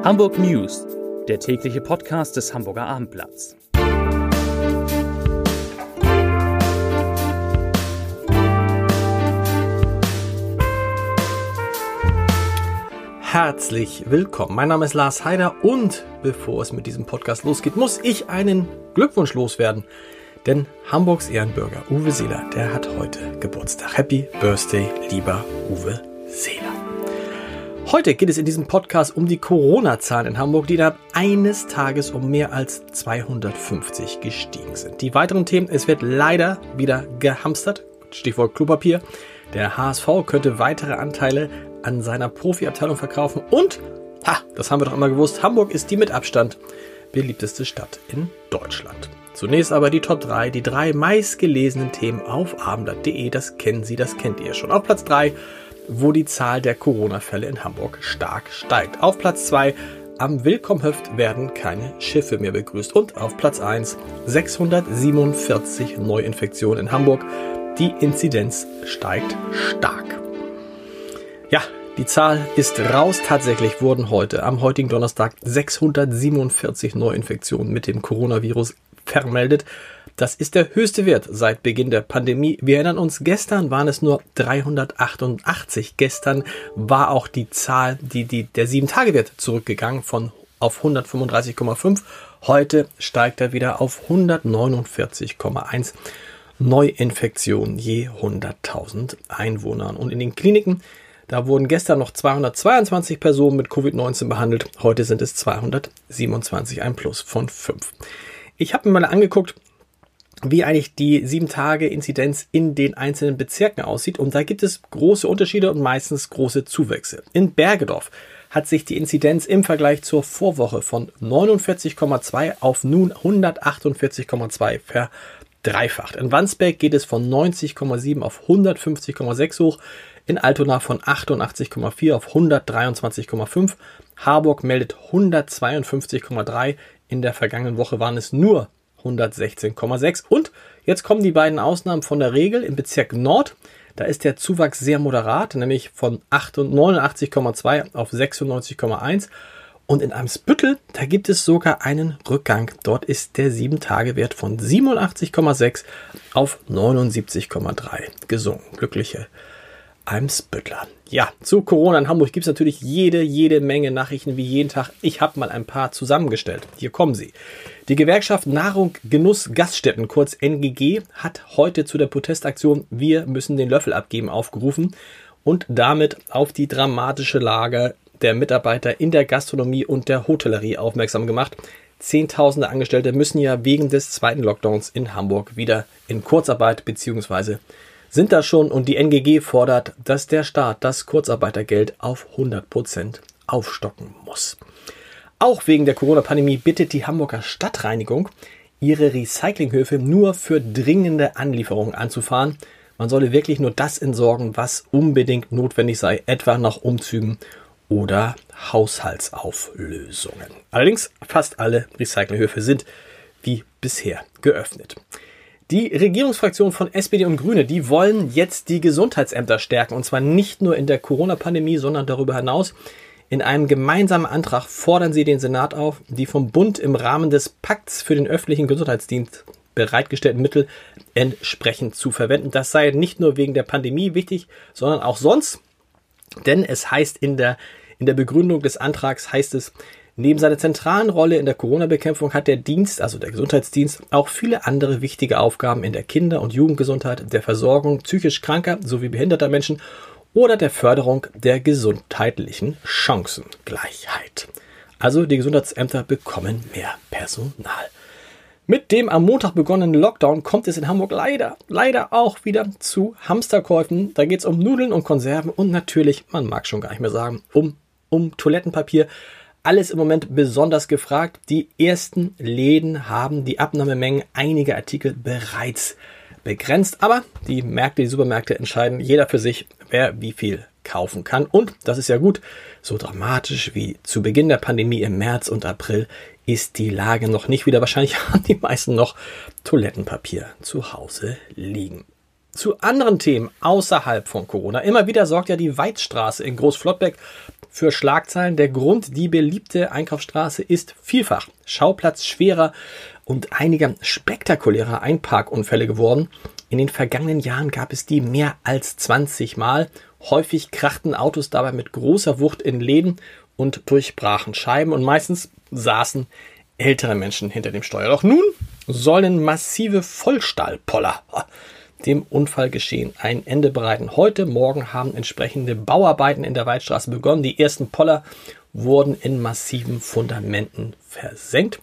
Hamburg News, der tägliche Podcast des Hamburger Abendblatts. Herzlich willkommen. Mein Name ist Lars Heider und bevor es mit diesem Podcast losgeht, muss ich einen Glückwunsch loswerden. Denn Hamburgs Ehrenbürger Uwe Seeler, der hat heute Geburtstag. Happy Birthday, lieber Uwe Seeler. Heute geht es in diesem Podcast um die Corona-Zahlen in Hamburg, die innerhalb eines Tages um mehr als 250 gestiegen sind. Die weiteren Themen: Es wird leider wieder gehamstert, Stichwort Klopapier. Der HSV könnte weitere Anteile an seiner Profiabteilung verkaufen und, das haben wir doch immer gewusst, Hamburg ist die mit Abstand beliebteste Stadt in Deutschland. Zunächst aber die Top 3, die 3 meistgelesenen Themen auf abendblatt.de. Das kennen Sie, das kennt ihr schon. Auf Platz 3, wo die Zahl der Corona-Fälle in Hamburg stark steigt. Auf Platz 2, am Willkommhöft werden keine Schiffe mehr begrüßt. Und auf Platz 1, 647 Neuinfektionen in Hamburg. Die Inzidenz steigt stark. Ja, die Zahl ist raus. Tatsächlich wurden am heutigen Donnerstag 647 Neuinfektionen mit dem Coronavirus vermeldet. Das ist der höchste Wert seit Beginn der Pandemie. Wir erinnern uns, gestern waren es nur 388. Gestern war auch die Zahl, der 7-Tage-Wert zurückgegangen auf 135,5. Heute steigt er wieder auf 149,1 Neuinfektionen je 100.000 Einwohnern. Und in den Kliniken, da wurden gestern noch 222 Personen mit Covid-19 behandelt. Heute sind es 227, ein Plus von 5. Ich habe mir mal angeguckt, wie eigentlich die 7-Tage-Inzidenz in den einzelnen Bezirken aussieht. Und da gibt es große Unterschiede und meistens große Zuwächse. In Bergedorf hat sich die Inzidenz im Vergleich zur Vorwoche von 49,2 auf nun 148,2 verdreifacht. In Wandsbek geht es von 90,7 auf 150,6 hoch. In Altona von 88,4 auf 123,5. Harburg meldet 152,3. In der vergangenen Woche waren es nur 116,6. Und jetzt kommen die beiden Ausnahmen von der Regel. Im Bezirk Nord, da ist der Zuwachs sehr moderat, nämlich von 89,2 auf 96,1. Und in Eimsbüttel, da gibt es sogar einen Rückgang. Dort ist der 7-Tage-Wert von 87,6 auf 79,3 gesunken. Glückliche Eimsbüttler. Ja, zu Corona in Hamburg gibt es natürlich jede Menge Nachrichten wie jeden Tag. Ich habe mal ein paar zusammengestellt. Hier kommen sie. Die Gewerkschaft Nahrung, Genuss, Gaststätten, kurz NGG, hat heute zu der Protestaktion Wir müssen den Löffel abgeben aufgerufen und damit auf die dramatische Lage der Mitarbeiter in der Gastronomie und der Hotellerie aufmerksam gemacht. Zehntausende Angestellte müssen ja wegen des zweiten Lockdowns in Hamburg wieder in Kurzarbeit bzw. sind da schon, und die NGG fordert, dass der Staat das Kurzarbeitergeld auf 100% aufstocken muss. Auch wegen der Corona-Pandemie bittet die Hamburger Stadtreinigung, ihre Recyclinghöfe nur für dringende Anlieferungen anzufahren. Man solle wirklich nur das entsorgen, was unbedingt notwendig sei, etwa nach Umzügen oder Haushaltsauflösungen. Allerdings fast alle Recyclinghöfe sind wie bisher geöffnet. Die Regierungsfraktion von SPD und Grüne, die wollen jetzt die Gesundheitsämter stärken. Und zwar nicht nur in der Corona-Pandemie, sondern darüber hinaus. In einem gemeinsamen Antrag fordern sie den Senat auf, die vom Bund im Rahmen des Pakts für den öffentlichen Gesundheitsdienst bereitgestellten Mittel entsprechend zu verwenden. Das sei nicht nur wegen der Pandemie wichtig, sondern auch sonst. Denn es heißt in der Begründung des Antrags heißt es, neben seiner zentralen Rolle in der Corona-Bekämpfung hat der Dienst, also der Gesundheitsdienst, auch viele andere wichtige Aufgaben in der Kinder- und Jugendgesundheit, der Versorgung psychisch kranker sowie behinderter Menschen oder der Förderung der gesundheitlichen Chancengleichheit. Also die Gesundheitsämter bekommen mehr Personal. Mit dem am Montag begonnenen Lockdown kommt es in Hamburg leider auch wieder zu Hamsterkäufen. Da geht es um Nudeln und Konserven und natürlich, man mag schon gar nicht mehr sagen, um Toilettenpapier. Alles im Moment besonders gefragt. Die ersten Läden haben die Abnahmemengen einiger Artikel bereits begrenzt. Aber die Supermärkte entscheiden jeder für sich, wer wie viel kaufen kann. Und, das ist ja gut, so dramatisch wie zu Beginn der Pandemie im März und April ist die Lage noch nicht wieder. Wahrscheinlich haben die meisten noch Toilettenpapier zu Hause liegen. zu anderen Themen außerhalb von Corona. Immer wieder sorgt ja die Weidstraße in Großflottbeck für Schlagzeilen. Der Grund, die beliebte Einkaufsstraße ist vielfach Schauplatz schwerer und einiger spektakulärer Einparkunfälle geworden. In den vergangenen Jahren gab es die mehr als 20 Mal. Häufig krachten Autos dabei mit großer Wucht in Läden und durchbrachen Scheiben und meistens saßen ältere Menschen hinter dem Steuer. Doch nun sollen massive Vollstahlpoller dem Unfallgeschehen ein Ende bereiten. Heute Morgen haben entsprechende Bauarbeiten in der Weidstraße begonnen. Die ersten Poller wurden in massiven Fundamenten versenkt.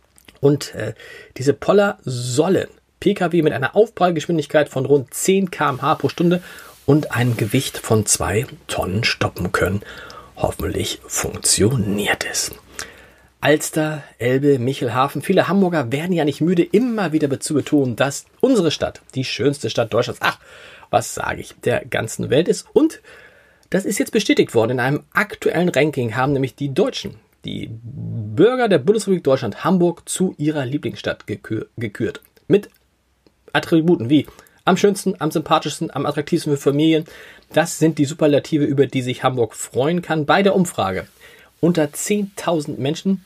Und diese Poller sollen Pkw mit einer Aufprallgeschwindigkeit von rund 10 km/h pro Stunde und einem Gewicht von 2 Tonnen stoppen können. Hoffentlich funktioniert es. Alster, Elbe, Michelhafen. Viele Hamburger werden ja nicht müde, immer wieder zu betonen, dass unsere Stadt die schönste Stadt Deutschlands, was sage ich, der ganzen Welt ist. Und das ist jetzt bestätigt worden. In einem aktuellen Ranking haben nämlich die Deutschen, die Bürger der Bundesrepublik Deutschland, Hamburg zu ihrer Lieblingsstadt gekürt. Mit Attributen wie am schönsten, am sympathischsten, am attraktivsten für Familien. Das sind die Superlative, über die sich Hamburg freuen kann. Bei der Umfrage unter 10.000 Menschen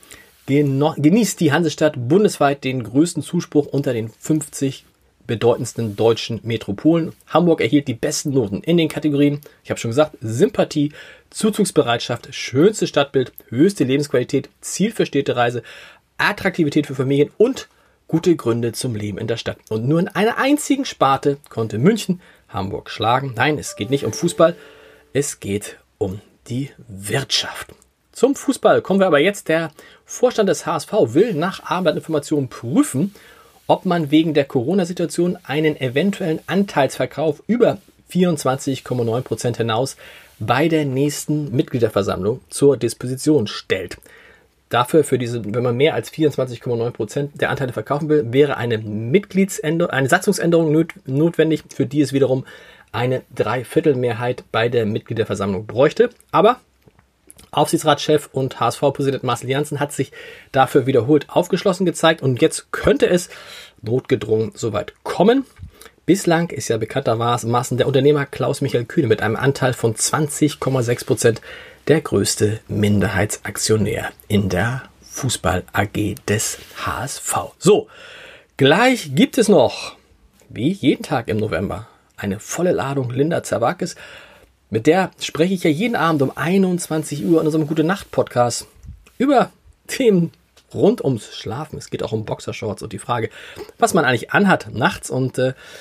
genießt die Hansestadt bundesweit den größten Zuspruch unter den 50 bedeutendsten deutschen Metropolen. Hamburg erhielt die besten Noten in den Kategorien, ich habe schon gesagt, Sympathie, Zuzugsbereitschaft, schönstes Stadtbild, höchste Lebensqualität, Ziel für Städtereise, Attraktivität für Familien und gute Gründe zum Leben in der Stadt. Und nur in einer einzigen Sparte konnte München Hamburg schlagen. Nein, es geht nicht um Fußball, es geht um die Wirtschaft. Zum Fußball kommen wir aber jetzt. Der Vorstand des HSV will nach Abendinformationen prüfen, ob man wegen der Corona-Situation einen eventuellen Anteilsverkauf über 24,9% hinaus bei der nächsten Mitgliederversammlung zur Disposition stellt. Dafür, wenn man mehr als 24,9% der Anteile verkaufen will, wäre eine Satzungsänderung notwendig, für die es wiederum eine Dreiviertelmehrheit bei der Mitgliederversammlung bräuchte. Aber Aufsichtsratschef und HSV-Präsident Marcel Janssen hat sich dafür wiederholt aufgeschlossen gezeigt und jetzt könnte es notgedrungen soweit kommen. Bislang ist ja bekanntermaßen der Unternehmer Klaus-Michael Kühne mit einem Anteil von 20,6% der größte Minderheitsaktionär in der Fußball AG des HSV. So, gleich gibt es noch, wie jeden Tag im November, eine volle Ladung Linda Zerwakis. Mit der spreche ich ja jeden Abend um 21 Uhr in unserem Gute-Nacht-Podcast über Themen rund ums Schlafen. Es geht auch um Boxershorts und die Frage, was man eigentlich anhat nachts. Und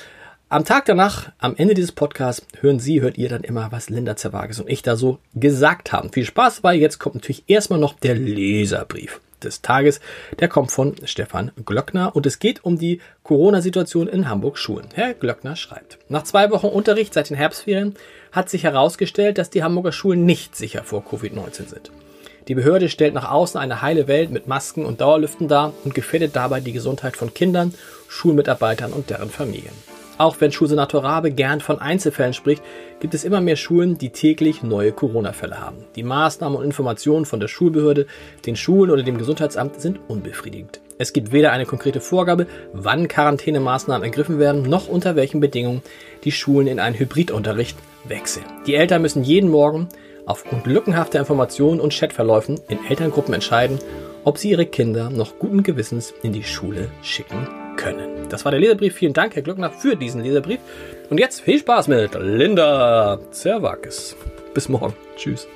am Tag danach, am Ende dieses Podcasts, hört ihr dann immer, was Linda Zerwakis und ich da so gesagt haben. Viel Spaß dabei. Jetzt kommt natürlich erstmal noch der Leserbrief des Tages. Der kommt von Stefan Glöckner und es geht um die Corona-Situation in Hamburg Schulen. Herr Glöckner schreibt: Nach 2 Wochen Unterricht seit den Herbstferien hat sich herausgestellt, dass die Hamburger Schulen nicht sicher vor Covid-19 sind. Die Behörde stellt nach außen eine heile Welt mit Masken und Dauerlüften dar und gefährdet dabei die Gesundheit von Kindern, Schulmitarbeitern und deren Familien. Auch wenn Schulsenator Rabe gern von Einzelfällen spricht, gibt es immer mehr Schulen, die täglich neue Corona-Fälle haben. Die Maßnahmen und Informationen von der Schulbehörde, den Schulen oder dem Gesundheitsamt sind unbefriedigend. Es gibt weder eine konkrete Vorgabe, wann Quarantänemaßnahmen ergriffen werden, noch unter welchen Bedingungen die Schulen in einen Hybridunterricht wechseln. Die Eltern müssen jeden Morgen aufgrund lückenhafter Informationen und Chatverläufen in Elterngruppen entscheiden, ob sie ihre Kinder noch guten Gewissens in die Schule schicken können. Das war der Leserbrief. Vielen Dank, Herr Glöckner, für diesen Leserbrief. Und jetzt viel Spaß mit Linda Zerwakis. Bis morgen. Tschüss.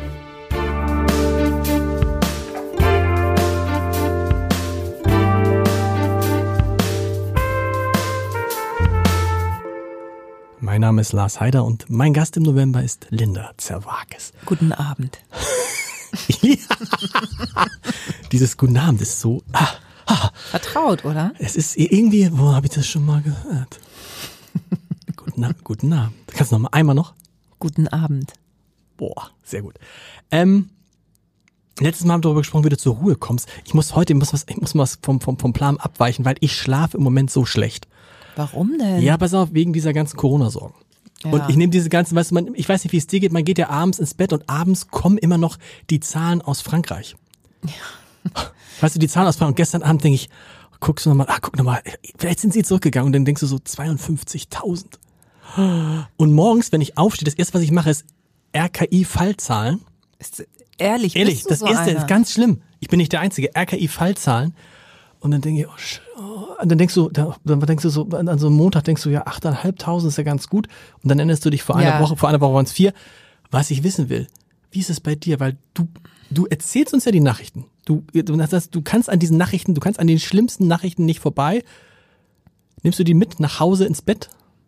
Mein Name ist Lars Heider und mein Gast im November ist Linda Zerwakis. Guten Abend. Ja. Dieses Guten Abend ist so... Vertraut, oder? Es ist irgendwie, wo habe ich das schon mal gehört? Guten Abend. Kannst du noch mal einmal noch? Guten Abend. Boah, sehr gut. Letztes Mal haben wir darüber gesprochen, wie du zur Ruhe kommst. Ich muss was vom Plan abweichen, weil ich schlafe im Moment so schlecht. Warum denn? Ja, pass auf, wegen dieser ganzen Corona-Sorgen. Ja. Und ich nehme diese ganzen, weißt du, ich weiß nicht, wie es dir geht, man geht ja abends ins Bett und abends kommen immer noch die Zahlen aus Frankreich. Ja. Weißt du, die Zahlen aus Frankreich. Und gestern Abend denke ich, guck nochmal, vielleicht sind sie zurückgegangen und dann denkst du so 52.000. Und morgens, wenn ich aufstehe, das erste, was ich mache, ist RKI-Fallzahlen. Ehrlich, Ehrlich, bist du das so erste einer? ist ganz schlimm. Ich bin nicht der Einzige. RKI-Fallzahlen. Und dann denke ich, und dann denkst du so, an so einem Montag denkst du, ja, 8.500 ist ja ganz gut. Und dann erinnerst du dich vor einer Woche waren es 4. Was ich wissen will, wie ist es bei dir? Weil du erzählst uns ja die Nachrichten. Du kannst an diesen Nachrichten, du kannst an den schlimmsten Nachrichten nicht vorbei. Nimmst du die mit nach Hause ins Bett?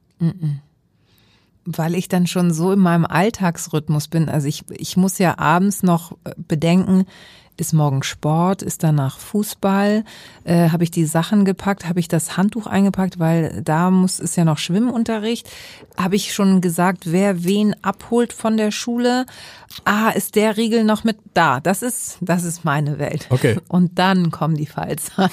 Weil ich dann schon so in meinem Alltagsrhythmus bin. Also ich muss ja abends noch bedenken, ist morgen Sport, ist danach Fußball, habe ich die Sachen gepackt, habe ich das Handtuch eingepackt, weil ist ja noch Schwimmunterricht. Habe ich schon gesagt, wer wen abholt von der Schule? Ist der Riegel noch mit da? Das ist meine Welt. Okay. Und dann kommen die Fallzahlen.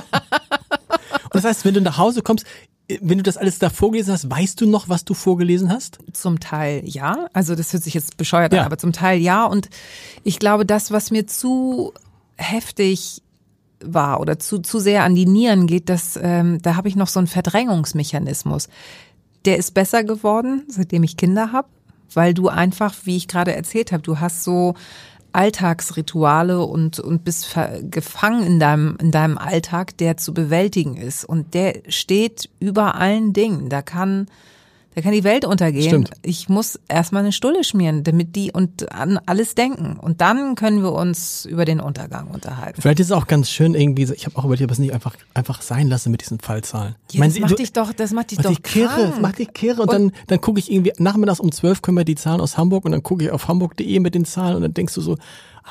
Und das heißt, wenn du nach Hause kommst, wenn du das alles da vorgelesen hast, weißt du noch, was du vorgelesen hast? Zum Teil ja, also das hört sich jetzt bescheuert an, aber zum Teil ja. Und ich glaube, das, was mir zu heftig war oder zu sehr an die Nieren geht, da habe ich noch so einen Verdrängungsmechanismus. Der ist besser geworden, seitdem ich Kinder habe, weil du einfach, wie ich gerade erzählt habe, du hast so Alltagsrituale und bist gefangen in deinem Alltag, der zu bewältigen ist. Und der steht über allen Dingen. Da kann die Welt untergehen. Stimmt. Ich muss erstmal eine Stulle schmieren, damit die und an alles denken. Und dann können wir uns über den Untergang unterhalten. Vielleicht ist es auch ganz schön irgendwie, ich habe auch überlegt, ob es nicht einfach sein lasse mit diesen Fallzahlen. Ja, das macht dich doch krank. Macht dich kirre. Und dann gucke ich irgendwie, nachmittags um 12 kommen wir die Zahlen aus Hamburg und dann gucke ich auf hamburg.de mit den Zahlen und dann denkst du so,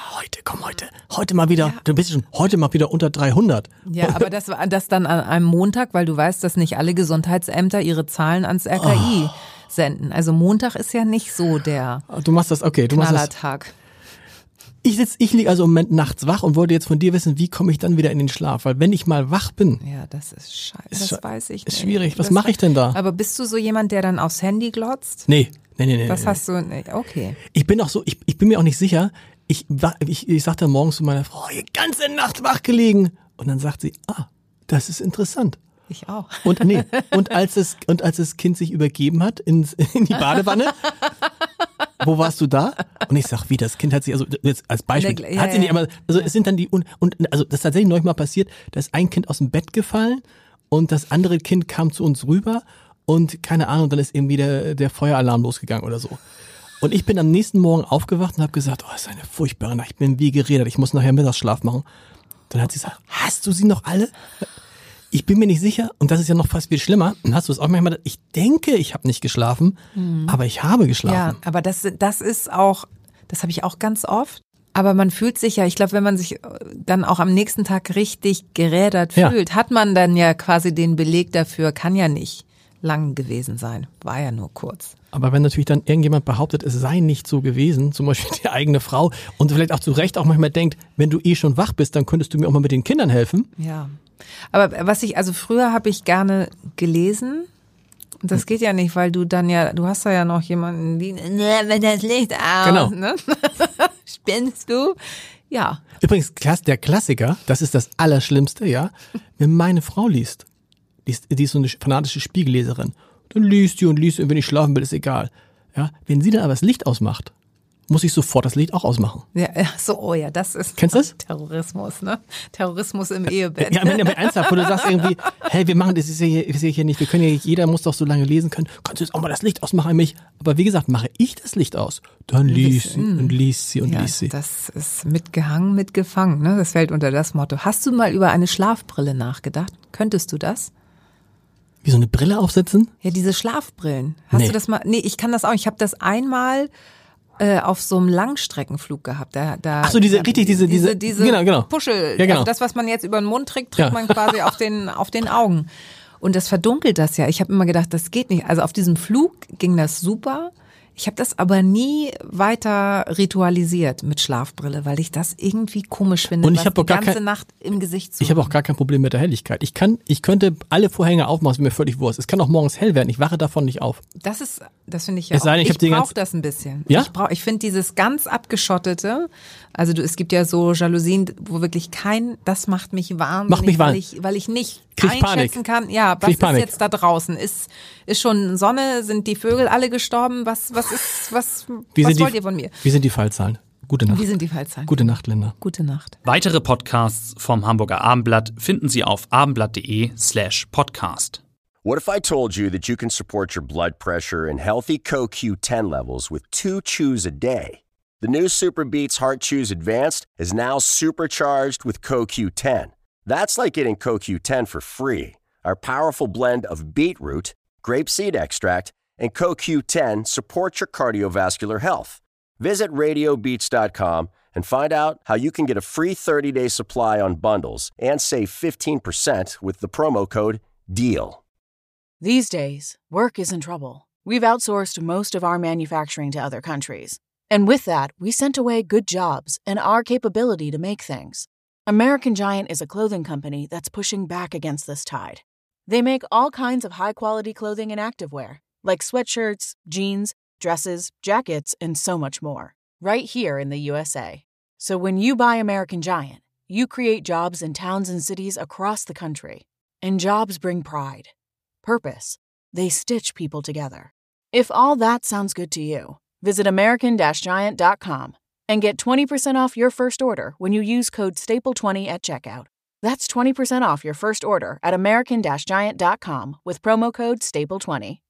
heute mal wieder, du bist schon heute mal wieder unter 300. Ja, aber das dann an einem Montag, weil du weißt, dass nicht alle Gesundheitsämter ihre Zahlen ans RKI senden. Also Montag ist ja nicht so der Du machst das, okay. Knallertag. Ich liege also im Moment nachts wach und wollte jetzt von dir wissen, wie komme ich dann wieder in den Schlaf? Weil wenn ich mal wach bin. Ja, das ist scheiße. Das weiß ich nicht. Ist schwierig. Was mache ich denn da? Aber bist du so jemand, der dann aufs Handy glotzt? Nee. Das hast du nicht. Okay. Ich bin auch so, ich bin mir auch nicht sicher. Ich sagte morgens zu meiner Frau, die ganze Nacht wach gelegen. Und dann sagt sie, das ist interessant. Ich auch. Und als das Kind sich übergeben hat in die Badewanne, wo warst du da? Und ich sag, wie, das Kind hat sich, also jetzt als Beispiel, hat sie nicht, aber also es sind dann also das ist tatsächlich neulich mal passiert, da ist ein Kind aus dem Bett gefallen und das andere Kind kam zu uns rüber und keine Ahnung, dann ist irgendwie der Feueralarm losgegangen oder so. Und ich bin am nächsten Morgen aufgewacht und habe gesagt, das ist eine furchtbare Nacht, ich bin wie geredet, ich muss nachher Mittagsschlaf machen. Dann hat sie gesagt, hast du sie noch alle? Ich bin mir nicht sicher und das ist ja noch fast viel schlimmer. Und hast du es auch manchmal, ich denke, ich habe nicht geschlafen, aber ich habe geschlafen. Ja, aber das ist auch, das habe ich auch ganz oft. Aber man fühlt sich ja, ich glaube, wenn man sich dann auch am nächsten Tag richtig gerädert fühlt, hat man dann ja quasi den Beleg dafür, kann ja nicht lang gewesen sein, war ja nur kurz. Aber wenn natürlich dann irgendjemand behauptet, es sei nicht so gewesen, zum Beispiel die eigene Frau und vielleicht auch zu Recht auch manchmal denkt, wenn du schon wach bist, dann könntest du mir auch mal mit den Kindern helfen. Ja, aber früher habe ich gerne gelesen. Und das geht ja nicht, weil du hast ja noch jemanden, wenn das Licht aus, genau. Ne? Spinnst du? Ja. Übrigens, der Klassiker, das ist das Allerschlimmste, ja, wenn meine Frau liest. Die ist so eine fanatische Spiegelleserin. Dann liest die und wenn ich schlafen will, ist egal. Ja, wenn sie dann aber das Licht ausmacht, muss ich sofort das Licht auch ausmachen. Ja, das ist Kennst du das? Terrorismus, ne? Terrorismus im Ehebett. Ja, wenn ihr ernsthaft, wo du sagst irgendwie, hey, wir machen das ist ja hier nicht, wir können ja, jeder muss doch so lange lesen können. Kannst du jetzt auch mal das Licht ausmachen an mich? Aber wie gesagt, mache ich das Licht aus, dann liest sie und liest sie und liest sie. Das ist mitgehangen, mitgefangen, ne? Das fällt unter das Motto. Hast du mal über eine Schlafbrille nachgedacht? Könntest du das? Wie so eine Brille aufsetzen? Ja, diese Schlafbrillen. Hast du das mal? Nee, ich kann das auch. Ich habe das einmal auf so einem Langstreckenflug gehabt. Ach so, diese genau. Puschel. Ja, genau. Also das, was man jetzt über den Mund trägt man quasi auf den Augen. Und das verdunkelt das ja. Ich habe immer gedacht, das geht nicht. Also auf diesem Flug ging das super. Ich habe das aber nie weiter ritualisiert mit Schlafbrille, weil ich das irgendwie komisch finde, und ich habe die ganze Nacht im Gesicht zu. Ich habe auch gar kein Problem mit der Helligkeit. Ich könnte alle Vorhänge aufmachen, ist mir völlig wurscht. Es kann auch morgens hell werden. Ich wache davon nicht auf. Das finde ich ja es sei denn, ich brauche das ein bisschen. Ja? Ich finde dieses ganz abgeschottete, also es gibt ja so Jalousien, wo wirklich das macht mich wahnsinnig, weil ich nicht einschätzen kann, ja, was ist jetzt da draußen? Ist schon Sonne? Sind die Vögel alle gestorben? Was wollt ihr von mir? Wie sind die Fallzahlen? Gute Nacht. Wie sind die Fallzahlen? Gute Nacht, Linda. Gute Nacht. Weitere Podcasts vom Hamburger Abendblatt finden Sie auf abendblatt.de/podcast. What if I told you that you can support your blood pressure and healthy CoQ10 levels with 2 chews a day? The new Super Beats Heart Chews Advanced is now supercharged with CoQ10. That's like getting CoQ10 for free. Our powerful blend of beetroot, grapeseed extract, and CoQ10 supports your cardiovascular health. Visit radiobeats.com and find out how you can get a free 30-day supply on bundles and save 15% with the promo code DEAL. These days, work is in trouble. We've outsourced most of our manufacturing to other countries. And with that, we sent away good jobs and our capability to make things. American Giant is a clothing company that's pushing back against this tide. They make all kinds of high-quality clothing and activewear, like sweatshirts, jeans, dresses, jackets, and so much more, right here in the USA. So when you buy American Giant, you create jobs in towns and cities across the country. And jobs bring pride, purpose. They stitch people together. If all that sounds good to you, visit American-Giant.com and get 20% off your first order when you use code STAPLE20 at checkout. That's 20% off your first order at American-Giant.com with promo code STAPLE20.